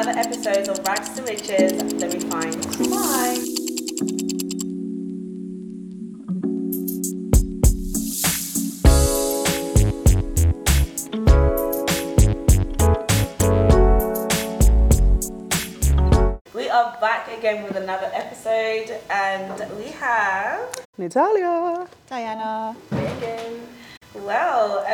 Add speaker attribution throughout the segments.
Speaker 1: another episode of Rags to Riches, The Refined Mind. We are back again with another episode, and we have
Speaker 2: Natalia.
Speaker 3: Diana.
Speaker 1: Megan. Well,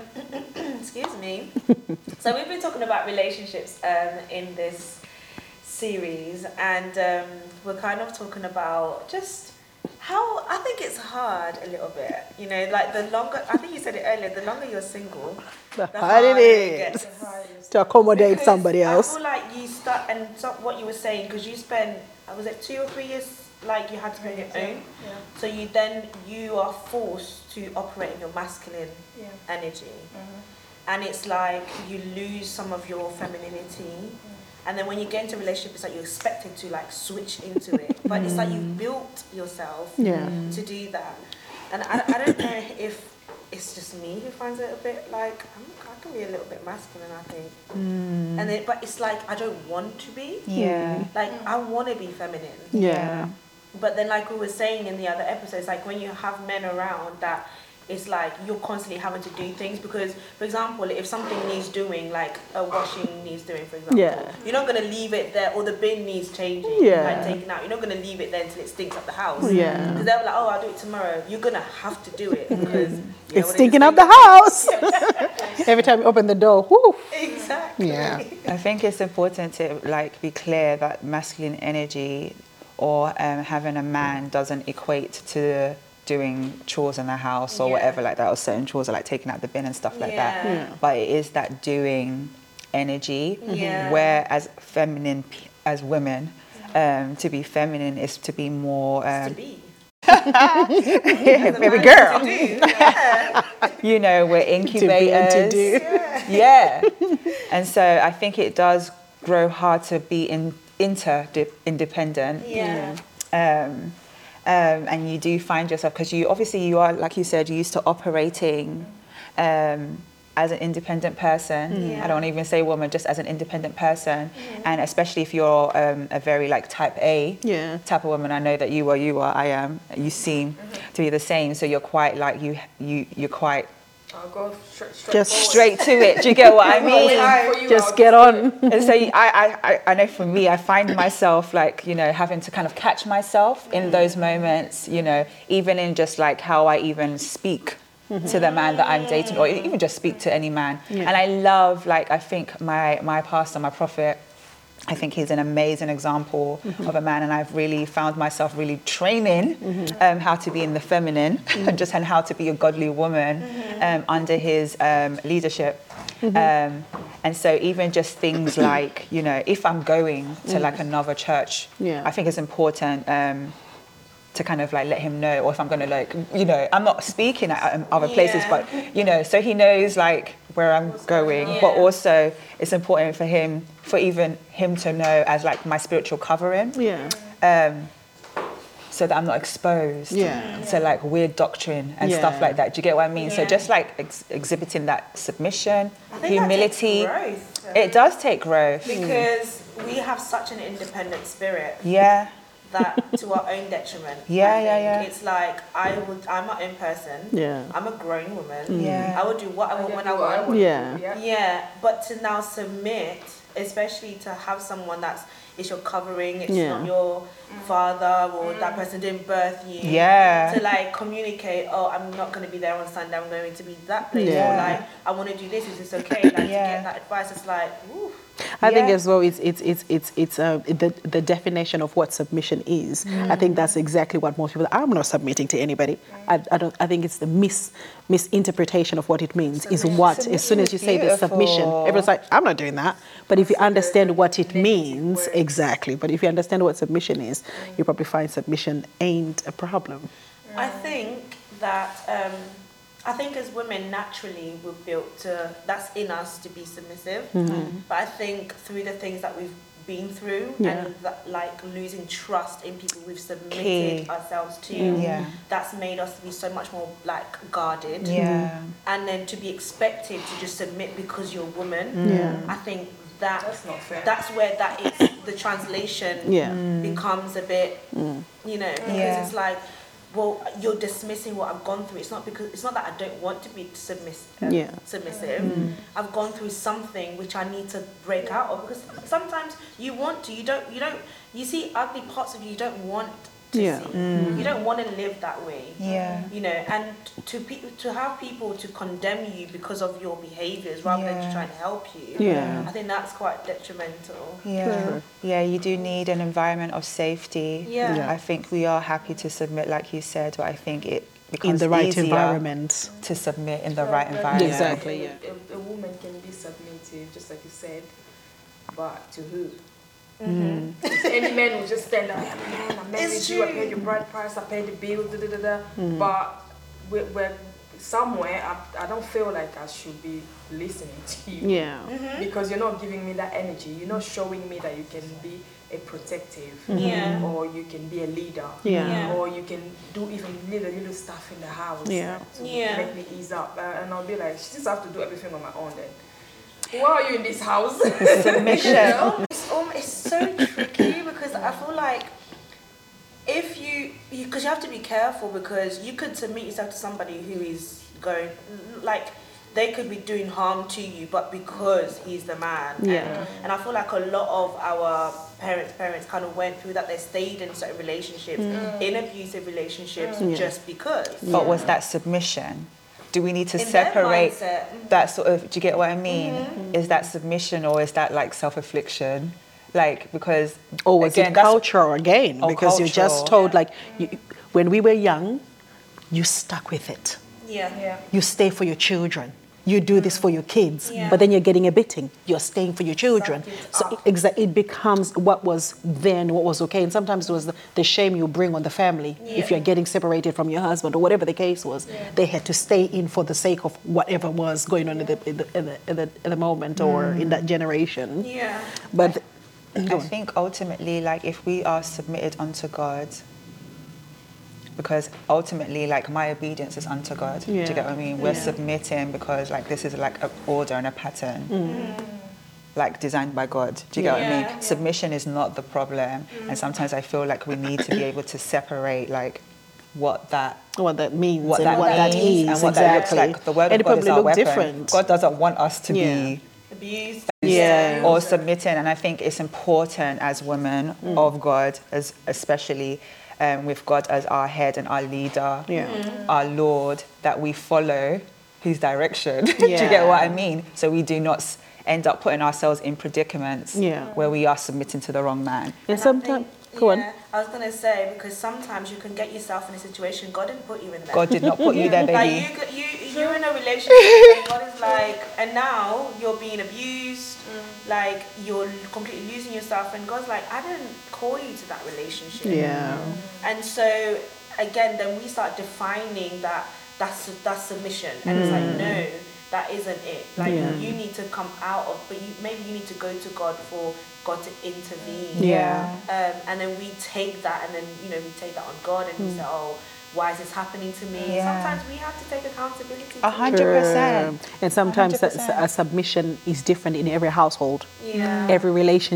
Speaker 1: excuse me. So we've been talking about relationships in this series, and we're kind of talking about just how I think it's hard a little bit. You know, like the longer, I think you said it earlier, the longer you're single,
Speaker 2: The harder it is
Speaker 1: gets, the harder it is
Speaker 2: to accommodate
Speaker 1: Because
Speaker 2: somebody else.
Speaker 1: I feel like you start, and so what you were saying, because you spent, was it 2 or 3 years, like you had to be on your own?
Speaker 3: Yeah.
Speaker 1: So you are forced to operate in your masculine energy. And it's like you lose some of your femininity. And then when you get into a relationship, it's like you're expected to like switch into it. But it's like you built yourself to do that. And I don't know if it's just me who finds it a bit like, I can be a little bit masculine, I think. And then, but it's like, I don't want to be.
Speaker 3: Yeah.
Speaker 1: Like, I want to be feminine.
Speaker 2: Yeah.
Speaker 1: But then, like we were saying in the other episodes, like when you have men around that, it's like you're constantly having to do things because, for example, if something needs doing, like a washing needs doing, for example, you're not going to leave it there, or the bin needs changing, like taking out. You're not going to leave it there until it stinks up the house.
Speaker 2: Yeah.
Speaker 1: Because they're like, oh, I'll do it tomorrow. You're going to have to do it because you know,
Speaker 2: It's stinking up the house. Every time you open the door, whoo.
Speaker 1: Exactly.
Speaker 2: Yeah.
Speaker 3: I think it's important to like be clear that masculine energy or having a man doesn't equate to doing chores in the house or whatever like that, or certain chores, or like taking out the bin and stuff like that. But it is that doing energy, where as feminine, as women, to be feminine is to be more...
Speaker 1: to be.
Speaker 3: baby girl. You know, we're incubators.
Speaker 2: To do.
Speaker 3: Yeah. And so I think it does grow hard to be interdependent. And you do find yourself, because you are, like you said, used to operating as an independent person. I don't even say woman, just as an independent person. And especially if you're a very like type A type of woman, I know that you are, I am, you seem to be the same. So you're quite like, you're quite
Speaker 1: I'll go
Speaker 3: straight to it. Do you get what I mean?
Speaker 2: Just get on.
Speaker 3: And so I know for me, I find myself like, you know, having to kind of catch myself in those moments, you know, even in just like how I even speak to the man that I'm dating, or even just speak to any man. And I love, like, I think my pastor, my prophet, I think he's an amazing example of a man, and I've really found myself really training how to be in the feminine and how to be a godly woman under his leadership. And so even just things like, you know, if I'm going to like another church, I think it's important to kind of like let him know, or if I'm going to like, you know, I'm not speaking at other places, but, you know, so he knows like where I'm going, but also it's important for even him to know as like my spiritual covering. So that I'm not exposed to like weird doctrine and stuff like that. Do you get what I mean? So just like exhibiting that submission, humility. It does take growth.
Speaker 1: Because we have such an independent spirit. That to our own detriment. It's like I'm my own person. I'm a grown woman. I will do what I want when I want. But to now submit, especially to have someone it's your covering, it's not your father or that person didn't birth you. To like communicate, oh, I'm not going to be there on Sunday, I'm going to be that place. Or like, I want to do this, is this okay? Like to get that advice, it's like, ooh.
Speaker 2: I think as well, it's the definition of what submission is. I think that's exactly what most people. I'm not submitting to anybody. I think it's the misinterpretation of what it means. Is what submission, as soon as you say the submission, everyone's like, I'm not doing that. But if you understand what it means, exactly. But if you understand what submission is, you probably find submission ain't a problem.
Speaker 1: I think that. I think as women, naturally, we're built to, that's in us to be submissive. But I think through the things that we've been through and that, like losing trust in people we've submitted ourselves to, that's made us to be so much more like guarded. And then to be expected to just submit because you're a woman, I think that's not fair. That's where that is the translation becomes a bit, you know, because it's like, well, you're dismissing what I've gone through. It's not that I don't want to be submissive. I've gone through something which I need to break out of, because sometimes you want to, you see ugly parts of you don't want to see. You don't want to live that way. You know, and to have people to condemn you because of your behaviors rather than to try and help you. I think that's quite detrimental.
Speaker 3: Yeah, you do need an environment of safety. I think we are happy to submit, like you said, but I think it becomes
Speaker 2: in the right
Speaker 3: easier
Speaker 2: environment
Speaker 3: to submit in the right environment.
Speaker 2: Exactly.
Speaker 4: A woman can be submissive, just like you said, but to who? Any man will just stand up, man, I married you, I paid your bride price, I paid the bill, but we're somewhere, I don't feel like I should be listening to you. Because you're not giving me that energy, you're not showing me that you can be a protective, or you can be a leader, or you can do even little stuff in the house to make me ease up, and I'll be like, she just have to do everything on my own then. Why are you in this house?
Speaker 1: Submission. It's so tricky, because I feel like if because you have to be careful, because you could submit yourself to somebody who is going, like, they could be doing harm to you, but because he's the man. And I feel like a lot of our parents kind of went through that. They stayed in certain relationships, in abusive relationships, just because.
Speaker 3: But was that submission? Do we need to separate that sort of, do you get what I mean? Is that submission, or is that like self-affliction? Like, because...
Speaker 2: Or was it cultural again? Because you're just told, like, when we were young, you stuck with it. You stay for your children. You do this for your kids. But then you're getting a beating. You're staying for your children. So it becomes what was then, what was okay. And sometimes it was the shame you bring on the family. If you're getting separated from your husband, or whatever the case was, they had to stay in for the sake of whatever was going on in the moment, or in that generation. But
Speaker 3: I think ultimately, like, if we are submitted unto God, because ultimately, like, my obedience is unto God. Do you get what I mean? We're submitting because, like, this is like an order and a pattern, like, designed by God. Do you get what I mean? Submission is not the problem, and sometimes I feel like we need to be able to separate, like, what that
Speaker 2: means,
Speaker 3: what
Speaker 2: and
Speaker 3: that is, and what that looks like. The word of God is our weapon.
Speaker 2: Different.
Speaker 3: God doesn't want us to be
Speaker 1: abused,
Speaker 3: or submitting, and I think it's important as women of God, as especially. With God as our head and our leader, our Lord, that we follow his direction. Do you get what I mean? So we do not end up putting ourselves in predicaments where we are submitting to the wrong man.
Speaker 2: And sometimes, go on.
Speaker 1: I was going to say, because sometimes you can get yourself in a situation, God didn't put you in there.
Speaker 3: God did not put you there, baby.
Speaker 1: Like you're in a relationship and God is like, and now you're being abused, like you're completely losing yourself, and God's like, I didn't call you to that relationship. And so, again, then we start defining that's submission, and it's like, no, that isn't it. Like, you need to come out of, but maybe you need to go to God for God to intervene. And then we take that, and then, you know, we take that on God, and we say, oh, why is this happening to me? Sometimes we have to take accountability.
Speaker 3: 100%.
Speaker 2: And sometimes a submission is different in every household. Every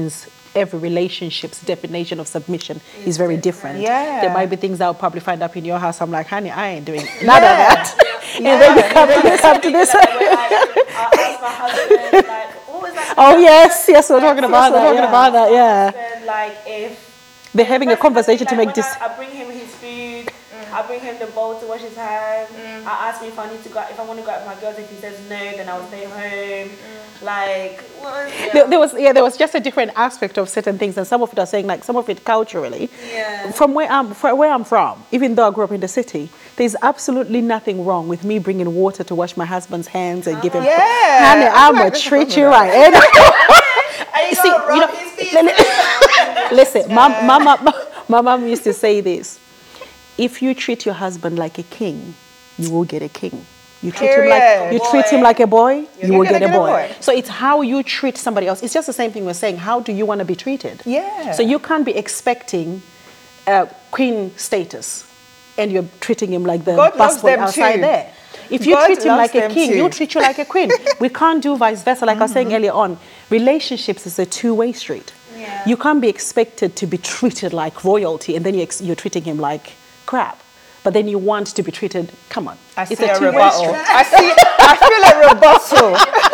Speaker 2: relationship's definition of submission is very different. There might be things that I'll probably find up in your house. I'm like, honey, I ain't doing none of that. And then you come to this.
Speaker 1: I'll ask my husband, like, what was that?
Speaker 2: Oh, yes, we're talking about that,
Speaker 1: Like, if
Speaker 2: they're having a conversation to make this.
Speaker 1: I bring him his food. I bring him the bowl to wash his hands. I ask him if I need to go, if I want to go out with my girls. If he says no, then I'll stay home. Like,
Speaker 2: there was just a different aspect of certain things, and some of it are saying, like, some of it culturally. From where I'm from, even though I grew up in the city, there's absolutely nothing wrong with me bringing water to wash my husband's hands and give him. Honey, I'm gonna treat you right. Listen, my mom used to say this. If you treat your husband like a king, you will get a king. You treat him like a boy, you will get a boy. So it's how you treat somebody else. It's just the same thing we're saying. How do you want to be treated? So you can't be expecting queen status, and you're treating him like the busboy outside there. If you treat him like a king, he'll treat you like a queen. We can't do vice versa. Like I was saying earlier on, relationships is a two-way street.
Speaker 1: Yeah.
Speaker 2: You can't be expected to be treated like royalty and then you're treating him like crap. But then you want to be treated, come on.
Speaker 3: It's a two-way street. I feel a rebuttal.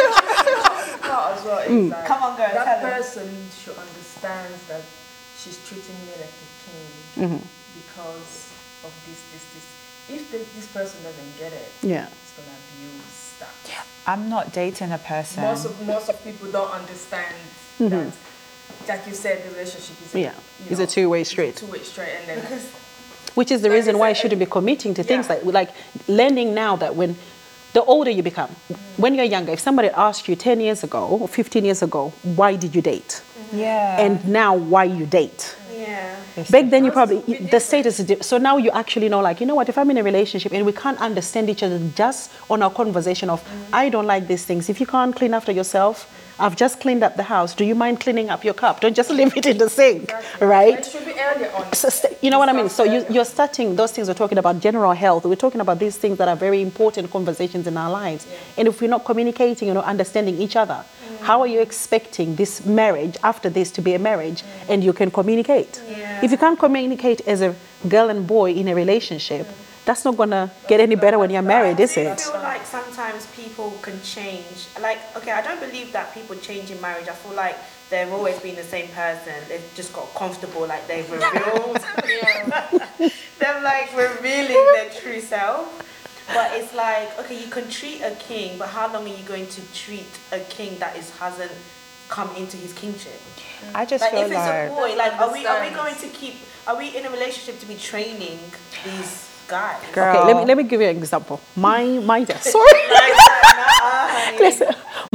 Speaker 4: As well is like,
Speaker 1: come on, girl,
Speaker 4: that person should understand that she's treating me like a king because of this. If this person doesn't get it, it's gonna abuse that.
Speaker 3: I'm not dating a person.
Speaker 4: Most of people don't understand that. Like you said, the relationship is
Speaker 2: a two-way street.
Speaker 4: It's a two-way street, and then
Speaker 2: which is the reason why you shouldn't be committing to things like learning now that when the older you become, when you're younger, if somebody asked you 10 years ago or 15 years ago, why did you date?
Speaker 3: Yeah.
Speaker 2: And now why you date?
Speaker 1: Yeah.
Speaker 2: Back then you probably, the status is different. So now you actually know, like, you know what, if I'm in a relationship and we can't understand each other just on our conversation of, I don't like these things. If you can't clean after yourself, I've just cleaned up the house. Do you mind cleaning up your cup? Don't just leave it in the sink, right?
Speaker 4: It should be earlier on.
Speaker 2: So, you know what I mean? So you're starting those things. We're talking about general health. We're talking about these things that are very important conversations in our lives. Yeah. And if we're not communicating, understanding each other, how are you expecting this marriage, after this, to be a marriage, and you can communicate?
Speaker 1: Yeah.
Speaker 2: If you can't communicate as a girl and boy in a relationship, that's not going to get any better when you're married, is it?
Speaker 1: I feel like sometimes people can change. Like, okay, I don't believe that people change in marriage. I feel like they've always been the same person. They've just got comfortable, like they've revealed. They're like revealing their true self. But it's like, okay, you can treat a king, but how long are you going to treat a king that hasn't come into his kingship?
Speaker 3: I just
Speaker 1: like,
Speaker 3: feel
Speaker 1: if it's
Speaker 3: like...
Speaker 1: a boy, like, are we going to are we in a relationship to be training these guys?
Speaker 2: Girl. Okay, let me give you an example. My dad. Sorry. Listen,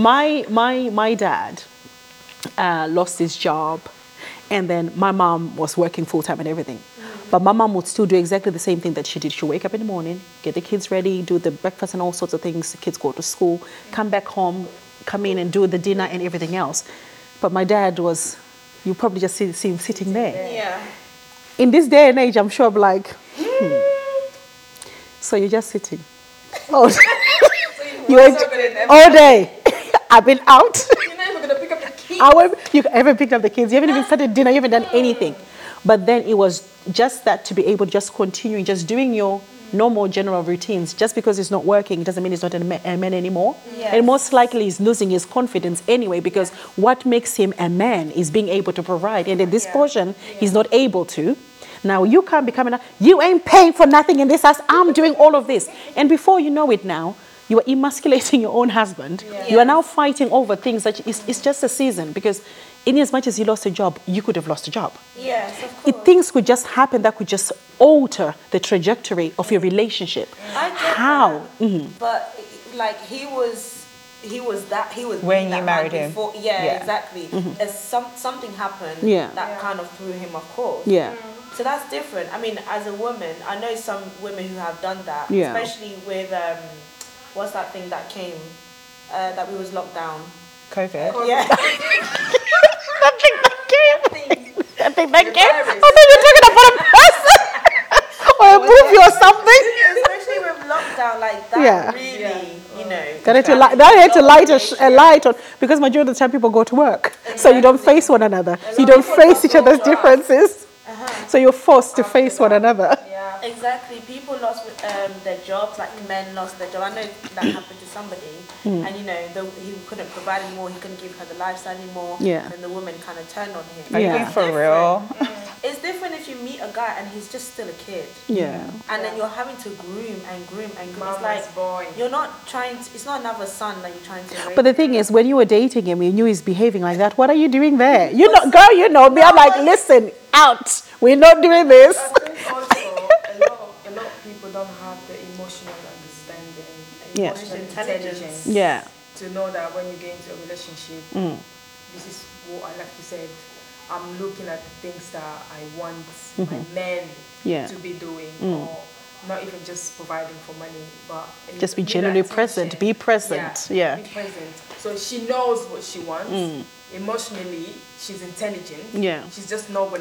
Speaker 2: my dad lost his job, and then my mom was working full time and everything. But my mom would still do exactly the same thing that she did. She'd wake up in the morning, get the kids ready, do the breakfast and all sorts of things. The kids go to school, come back home, come in and do the dinner and everything else. But my dad was, you probably just see him sitting there.
Speaker 1: Yeah.
Speaker 2: In this day and age, I'm sure I'm like, So you're just sitting. All day. I've been out.
Speaker 4: You're not even going to pick up the kids.
Speaker 2: You haven't picked up the kids. You haven't even started dinner. You haven't done anything. But then it was just that, to be able to just continue, just doing your normal general routines. Just because it's not working, it doesn't mean he's not a man anymore.
Speaker 1: Yes.
Speaker 2: And most likely he's losing his confidence anyway, because what makes him a man is being able to provide. And in this portion, he's not able to. Now you can't be coming out, you ain't paying for nothing in this house, I'm doing all of this. And before you know it now, you are emasculating your own husband. Yeah. You are now fighting over things that it's just a season, because in as much as you lost a job, you could have lost a job.
Speaker 1: Yes, of course.
Speaker 2: Things could just happen that could just alter the trajectory of your relationship.
Speaker 1: I get
Speaker 2: how?
Speaker 1: That. Mm-hmm. But like he was
Speaker 3: when you married him.
Speaker 1: Before, exactly.
Speaker 2: Mm-hmm.
Speaker 1: As something happened that kind of threw him off course.
Speaker 2: Yeah.
Speaker 1: So that's different. I mean, as a woman, I know some women who have done that, especially with what's that thing that came that we was locked down?
Speaker 3: COVID.
Speaker 1: Yeah.
Speaker 2: That thing that came. I thought you were talking about a person or a movie or something.
Speaker 1: Especially with lockdown, like that really, you know.
Speaker 2: That had to light a light on, because majority of the time people go to work. Exactly. So you don't face one another. You don't face each other's differences. So you're forced to face one another.
Speaker 1: Yeah, exactly. People lost their jobs, like men lost their job. I know that happened to somebody, and you know, he couldn't provide anymore. He couldn't give her the lifestyle anymore. Yeah, and the woman kind of turned on him.
Speaker 3: Are you being for real?
Speaker 1: It's different if you meet a guy and he's just still a kid.
Speaker 2: Yeah,
Speaker 1: and then you're having to groom and groom and groom. It's like you're not trying to. It's not another son that you're trying to raise.
Speaker 2: But the thing is, when you were dating him, you knew he's behaving like that. What are you doing there? You know, girl, you know me. I'm like, listen, out. We're not doing this.
Speaker 4: I think also a lot of people don't have the emotional understanding, emotional intelligence.
Speaker 2: Yeah.
Speaker 4: To know that when you get into a relationship, this is what I like to say. I'm looking at the things that I want my men to be doing, or not even just providing for money, but
Speaker 2: just be genuinely present. Be present. Yeah.
Speaker 4: Be present. So she knows what she wants. Emotionally, she's intelligent.
Speaker 2: Yeah.
Speaker 4: She's just not gonna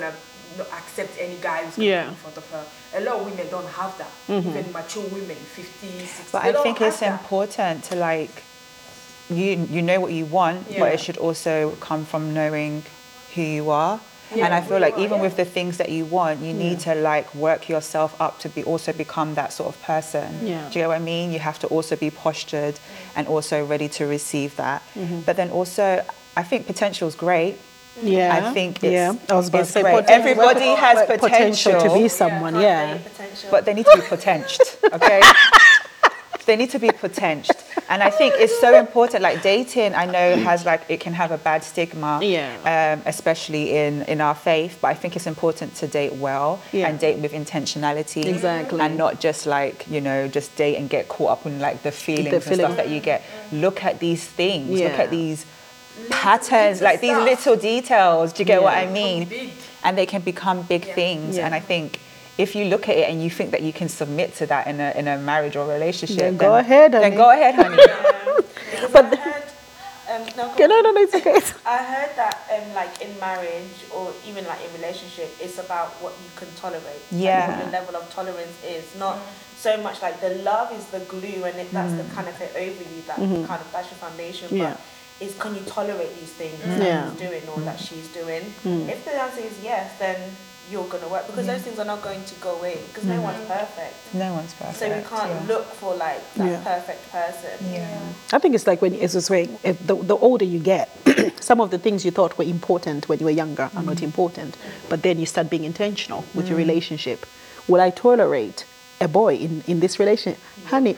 Speaker 4: not accept any guy who's coming in front of her. A lot of women don't have that. Even mature women, 50, 60.
Speaker 3: But I think it's important to like, you know what you want, but it should also come from knowing who you are. Yeah, and I feel like even with the things that you want, you need to like work yourself up to also become that sort of person. Yeah. Do you get what I mean? You have to also be postured and also ready to receive that. But then also, I think potential is great. Yeah, I think it's,
Speaker 2: I was about to say
Speaker 3: everybody has potential
Speaker 2: to be someone.
Speaker 3: But they need to be potentied. Okay. They need to be potentied. And I think it's so important, like dating, I know has like, it can have a bad stigma, especially in our faith, but I think it's important to date well and date with intentionality.
Speaker 2: Exactly.
Speaker 3: And not just like, you know, just date and get caught up in like the feelings and stuff that you get. Look at these things, look at these patterns, like these little details, do you get what I mean? And they can become big things. And I think if you look at it and you think that you can submit to that in a marriage or relationship, then
Speaker 2: go ahead, honey.
Speaker 3: Then go ahead, honey.
Speaker 2: But no, it's okay.
Speaker 1: I heard that like in marriage or even like in relationship, it's about what you can tolerate.
Speaker 3: Yeah.
Speaker 1: Like what your level of tolerance is. Not so much like the love is the glue and that's the kind of thing over you that kind of that's your foundation. But is can you tolerate these things that he's doing or that she's doing? If the answer is yes, then you're going to work because those things are not going to go away because no one's perfect.
Speaker 3: No one's perfect.
Speaker 1: So we can't look for like that perfect person.
Speaker 2: I think it's like when it's this way, if the older you get, some of the things you thought were important when you were younger are not important, but then you start being intentional with your relationship. Will I tolerate a boy in this relationship? Honey,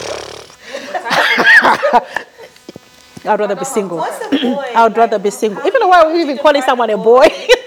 Speaker 2: I'd rather be single.
Speaker 1: What's a boy?
Speaker 2: I'd rather be single. Even why are we even calling someone a boy?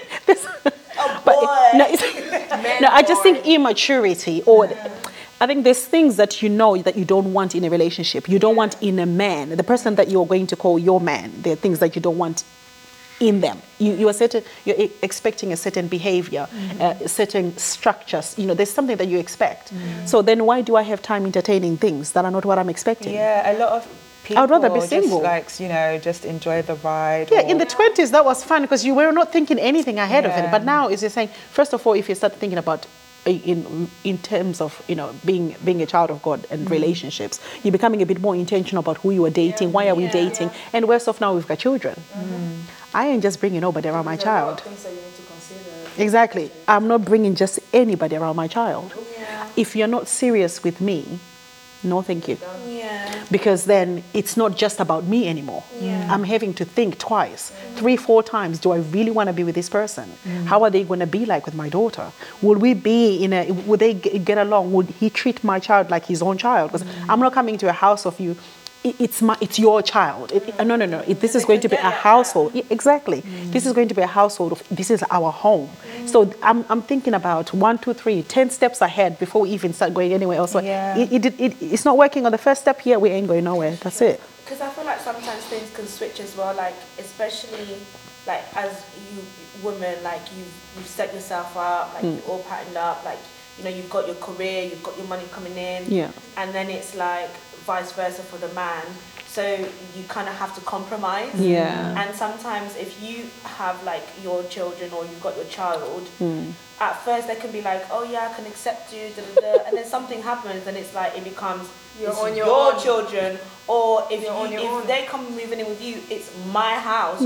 Speaker 2: But no, I just think immaturity or I think there's things that you know that you don't want in a relationship. You don't want in a man. The person that you're going to call your man, there are things that you don't want in them. You're expecting a certain behavior, certain structures. You know, there's something that you expect. So then why do I have time entertaining things that are not what I'm expecting?
Speaker 3: Yeah, a lot of people
Speaker 2: I'd rather be single.
Speaker 3: Just like, you know, just enjoy the ride.
Speaker 2: Yeah, in the 20s, that was fun because you were not thinking anything ahead of it. But now, it's just saying, first of all, if you start thinking about in terms of, you know, being a child of God and relationships, you're becoming a bit more intentional about who you are dating, why are we dating, and worse off now, we've got children. I ain't just bringing nobody around my child.
Speaker 4: Things that you need to consider.
Speaker 2: Exactly. I'm not bringing just anybody around my child. If you're not serious with me, no thank you. Because then it's not just about me anymore. I'm having to think twice, 3-4 times. Do I really want to be with this person? How are they going to be like with my daughter? Will we be would they get along? Would he treat my child like his own child? Because I'm not coming to a house of you. It's your child. No. This is going to be a household. Exactly. This is going to be a household. This is our home. So I'm thinking about 1, 2, 3, 10 steps ahead before we even start going anywhere else. So it's not working on the first step here. We ain't going nowhere. That's it.
Speaker 1: Because I feel like sometimes things can switch as well. Like especially like as you women, like you've set yourself up, like you're all patterned up, like you know you've got your career, you've got your money coming in, and then it's like vice versa for the man. So you kind of have to compromise. And sometimes if you have like your children or you've got your child, at first they can be like, oh yeah, I can accept you, and then something happens and it's like it becomes your children, or if they come moving in with you, it's my house.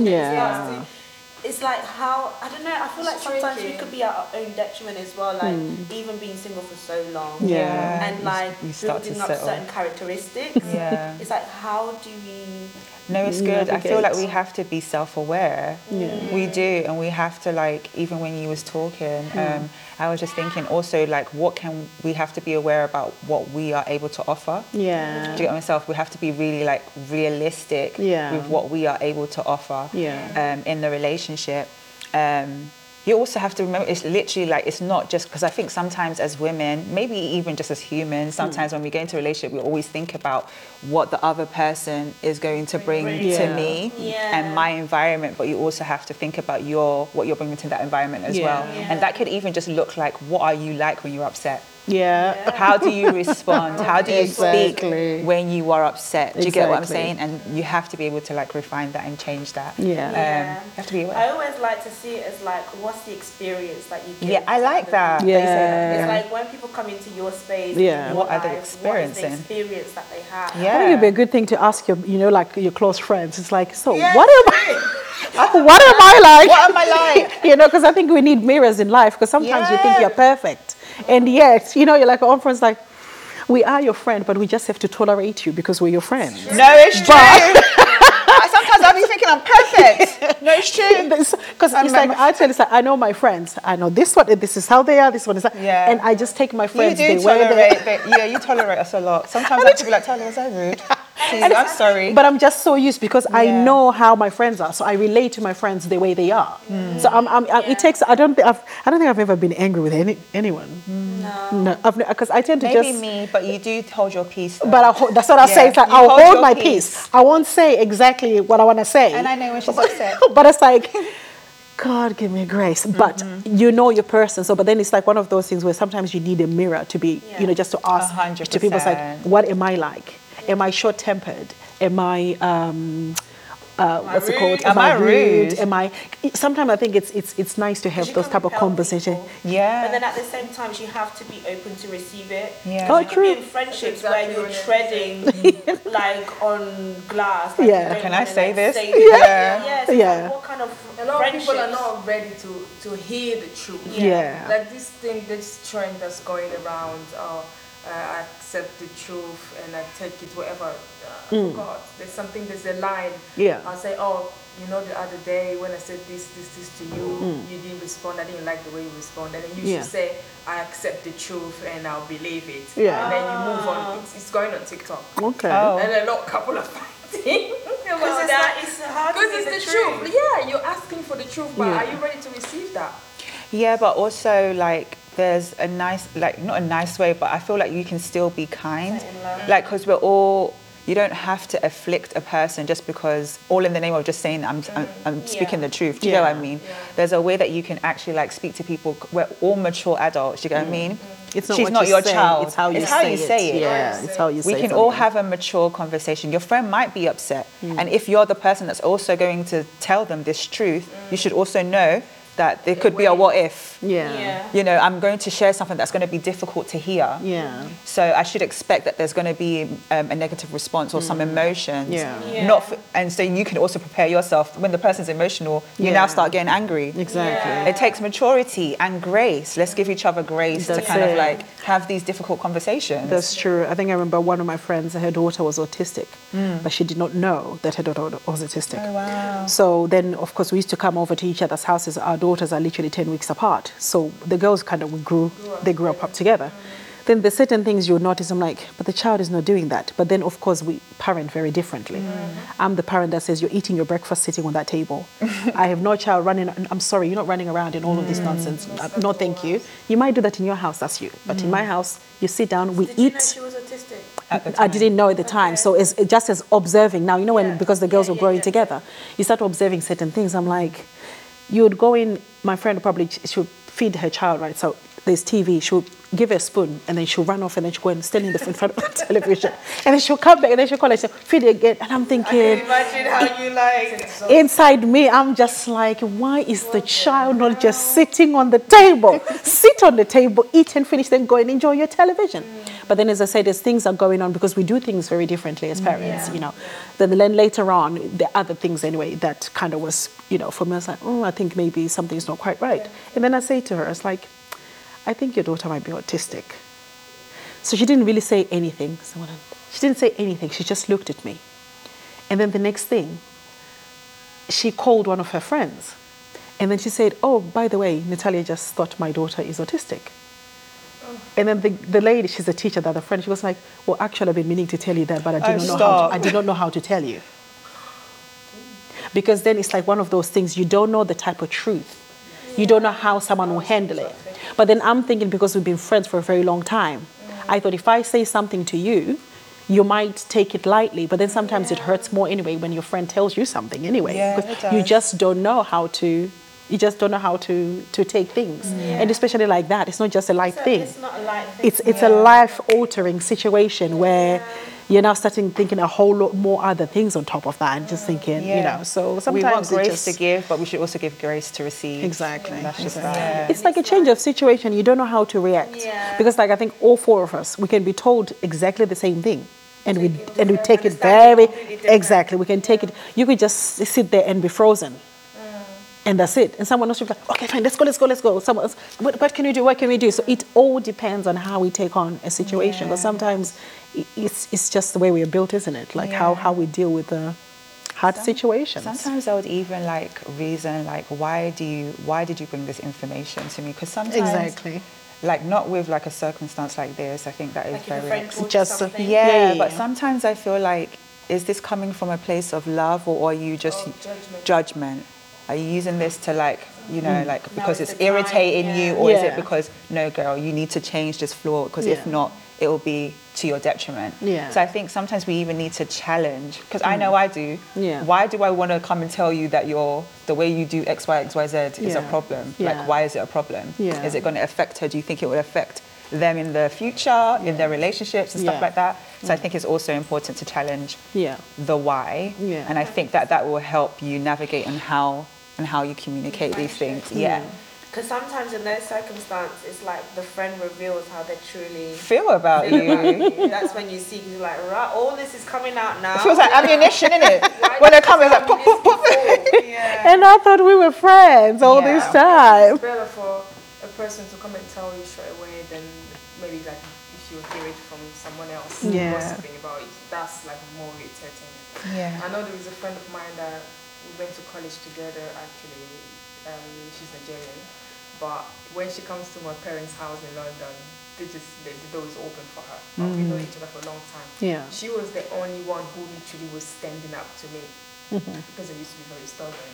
Speaker 1: It's like how, I don't know, I feel like sometimes we could be at our own detriment as well, like even being single for so long. And like building up certain characteristics. It's like, how do we...
Speaker 3: No, it's good. I feel like we have to be self-aware. We do, and we have to like, even when you was talking, I was just thinking also like what can we have to be aware about what we are able to offer. Do you get myself? We have to be really like realistic with what we are able to offer in the relationship. You also have to remember, it's literally like, it's not just, because I think sometimes as women, maybe even just as humans, sometimes when we get into a relationship, we always think about what the other person is going to bring to me and my environment, but you also have to think about what you're bringing to that environment as well. And that could even just look like, what are you like when you're upset?
Speaker 2: Yeah.
Speaker 3: How do you respond? How do you speak when you are upset? Do you get what I'm saying? And you have to be able to like refine that and change that.
Speaker 1: Yeah.
Speaker 3: You have to be aware.
Speaker 1: I always like to see it as like, what's the experience that you get?
Speaker 3: Yeah, I like that.
Speaker 2: Yeah.
Speaker 1: It's like when people come into your space,
Speaker 3: what are they experiencing?
Speaker 1: What is the experience that they have?
Speaker 2: I think it'd be a good thing to ask your, you know, like your close friends. It's like, so what am I? What am I like?
Speaker 3: What am I like?
Speaker 2: You know, because I think we need mirrors in life, because sometimes you think you're perfect. And yet, you know, you're like, our friends, like, we are your friend, but we just have to tolerate you because we're your friends.
Speaker 3: No, it's true. Sometimes I'll be thinking I'm perfect. No, it's true.
Speaker 2: Because it's like, I tell you, like, I know my friends. I know this one, this is how they are, this one is that.
Speaker 3: Yeah.
Speaker 2: And I just take my friends.
Speaker 3: You do tolerate, you tolerate us a lot. Sometimes I have to be like, Talia, was I rude? I'm sorry.
Speaker 2: But I'm just so used, because I know how my friends are, so I relate to my friends the way they are. So it takes. I don't think I've ever been angry with anyone. No, because I tend to
Speaker 3: maybe me, but you do hold your peace. Though.
Speaker 2: But that's what I say. It's like I'll hold my peace. I won't say exactly what I want to say.
Speaker 3: And I know when she's upset.
Speaker 2: But it's like, God, give me grace. But you know your person. So, but then it's like one of those things where sometimes you need a mirror to be, you know, just to ask
Speaker 3: 100%.
Speaker 2: to people. It's like, what am I like? Am I short-tempered? Am I what's it called?
Speaker 3: Am I rude?
Speaker 2: Am I? Sometimes I think it's nice to have those type of conversations.
Speaker 3: Yeah.
Speaker 1: But then at the same time, you have to be open to receive it.
Speaker 3: Yeah.
Speaker 2: Oh,
Speaker 1: you
Speaker 2: true.
Speaker 1: can be in friendships where you're treading like on glass. Like
Speaker 3: Can I say this?
Speaker 1: Yeah. Like, what kind of
Speaker 4: a lot of people are not ready to hear the truth.
Speaker 2: Yeah.
Speaker 4: Like this trend that's going around. I accept the truth and I take it wherever. God, there's a line.
Speaker 2: Yeah.
Speaker 4: I'll say, oh, you know, the other day when I said this to you, you didn't respond. I didn't like the way you responded. And you should say, I accept the truth and I'll believe it.
Speaker 2: Yeah.
Speaker 4: And then you move on. It's going on TikTok.
Speaker 2: Okay.
Speaker 4: And a couple of fighting. Because it's the truth. Yeah, you're asking for the truth, but are you ready to receive that?
Speaker 3: Yeah, but also like there's a nice, like not a nice way, but I feel like you can still be kind. Like, because you don't have to afflict a person just because, all in the name of just saying I'm speaking the truth. Do you know what I mean? Yeah. There's a way that you can actually like speak to people. We're all mature adults. Do you know what I mean?
Speaker 2: It's not
Speaker 3: She's not your child.
Speaker 2: It's how you say it. Yeah, it's how you say it.
Speaker 3: We can all have a mature conversation. Your friend might be upset. And if you're the person that's also going to tell them this truth, you should also know that there could be a what if.
Speaker 2: Yeah.
Speaker 3: You know, I'm going to share something that's going to be difficult to hear.
Speaker 2: Yeah.
Speaker 3: So I should expect that there's going to be a negative response or some emotions.
Speaker 2: Yeah.
Speaker 3: And so you can also prepare yourself. When the person's emotional, you now start getting angry.
Speaker 2: Exactly.
Speaker 3: It takes maturity and grace. Let's give each other grace to kind of like have these difficult conversations.
Speaker 2: That's true. I think I remember one of my friends, her daughter was autistic, but she did not know that her daughter was autistic.
Speaker 3: Oh, wow.
Speaker 2: So then, of course, we used to come over to each other's houses. Our daughters are literally 10 weeks apart. So the girls kind of grew up together. Then there's certain things you'll notice, I'm like, but the child is not doing that. But then, of course, we parent very differently. I'm the parent that says, you're eating your breakfast sitting on that table. I have no child running, I'm sorry, you're not running around in all of this nonsense. No, thank you. You might do that in your house, that's you. But in my house, you sit down, we eat.
Speaker 1: Did you know she was autistic?
Speaker 2: I didn't know at the time. So it's just as observing. Now, you know, because the girls were growing together, you start observing certain things. I'm like, you would go in, my friend probably, she would feed her child, right? So there's TV, she'll give her a spoon, and then she'll run off, and then she'll go and stand in front of the television. And then she'll come back, and then she'll call and say, feed it again. And I'm thinking,
Speaker 1: I can imagine how you like...
Speaker 2: Inside me, I'm just like, why is the child not just sitting on the table? Sit on the table, eat and finish, then go and enjoy your television. But then, as I said, as things are going on, because we do things very differently as parents, you know. Then later on, the other things anyway, that kind of was, you know, for me, I was like, oh, I think maybe something's not quite right. And then I say to her, I was like, I think your daughter might be autistic. So she didn't really say anything. She didn't say anything. She just looked at me. And then the next thing, she called one of her friends. And then she said, oh, by the way, Natalia just thought my daughter is autistic. And then the lady, she's a teacher, the other friend, she was like, well, actually, I've been meaning to tell you that, but I did not know how to tell you. Because then it's like one of those things, you don't know the type of truth. You don't know how someone will handle it. But then I'm thinking, because we've been friends for a very long time, I thought if I say something to you, you might take it lightly. But then sometimes it hurts more anyway when your friend tells you something anyway. Because you just don't know how to You just don't know how to take things. And especially like that, it's not just a light thing.
Speaker 1: It's not a light thing.
Speaker 2: It's a life-altering situation where you're now starting thinking a whole lot more other things on top of that, and just thinking, you know, so sometimes
Speaker 3: we want grace to give, but we should also give grace to receive.
Speaker 2: Exactly.
Speaker 3: That's just
Speaker 2: It's like a change of situation. You don't know how to react. Because like I think all four of us, we can be told exactly the same thing. And we take it very, exactly, we can take it. You could just sit there and be frozen. And that's it. And someone else will be like, okay, fine, let's go. Someone else, what can we do? What can we do? So it all depends on how we take on a situation. But sometimes it's just the way we are built, isn't it? Like how we deal with the hard situations.
Speaker 3: Sometimes I would even like reason like, why did you bring this information to me? Because sometimes, like not with like a circumstance like this, I think that is
Speaker 1: like
Speaker 3: very
Speaker 1: just
Speaker 3: but sometimes I feel like, is this coming from a place of love, or are you just judgment? Are you using this to like, you know, like because it's irritating you, or is it because, no girl, you need to change this flaw, because if not, it will be to your detriment. So I think sometimes we even need to challenge, because I know I do. Why do I want to come and tell you that the way you do X, Y, X, Y, Z is a problem? Like, why is it a problem? Is it going to affect her? Do you think it will affect them in the future, in their relationships and stuff like that? So I think it's also important to challenge the why. And I think that will help you navigate on how you communicate these things.
Speaker 1: Because sometimes in those circumstances, it's like the friend reveals how they truly
Speaker 3: feel about you.
Speaker 1: That's when you see, you're like, right, all this is coming out now.
Speaker 3: It feels like ammunition, innit? When they come, it's like pop, pop, pop.
Speaker 2: And I thought we were friends all this time.
Speaker 4: It's better for a person to come and tell you straight away than maybe like if you hear it from someone else gossiping about it. That's like more irritating. I know there was a friend of mine that we went to college together actually. She's Nigerian, but when she comes to my parents' house in London, the door is open for her. But we know each other for a long time. She was the only one who literally was standing up to me. Because I used to be very stubborn.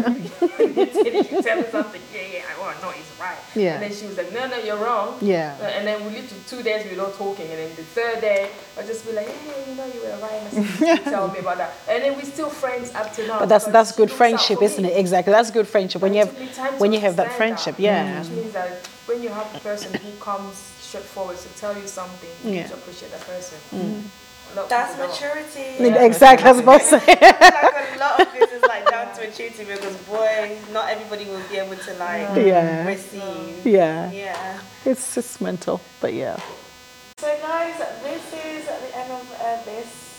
Speaker 4: And if you tell me something, no, it's right. And then she was like, no, you're wrong. And then we lived 2 days without talking. And then the third day, I'll just be like, hey, you were right. And tell me about that. And then we're still friends up to now.
Speaker 2: But that's good friendship, isn't it? Exactly. That's good friendship when you have that friendship.
Speaker 4: Which means that when you have a person who comes straightforward to tell you something, you need to appreciate that person.
Speaker 1: That's maturity.
Speaker 2: Exactly, I was about to say.
Speaker 1: Like a lot of this is like down to maturity, because boy, not everybody will be able to like receive.
Speaker 2: It's just mental, but
Speaker 1: So guys, this is the end of this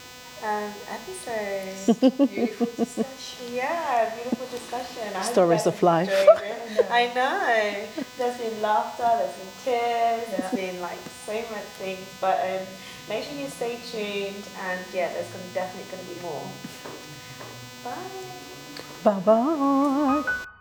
Speaker 1: episode. Beautiful discussion. Beautiful discussion.
Speaker 2: Stories of life.
Speaker 1: I know. There's been laughter, there's been tears, there's been like so much things, but make sure you stay tuned, and there's definitely going to be more. Bye.
Speaker 2: Bye-bye.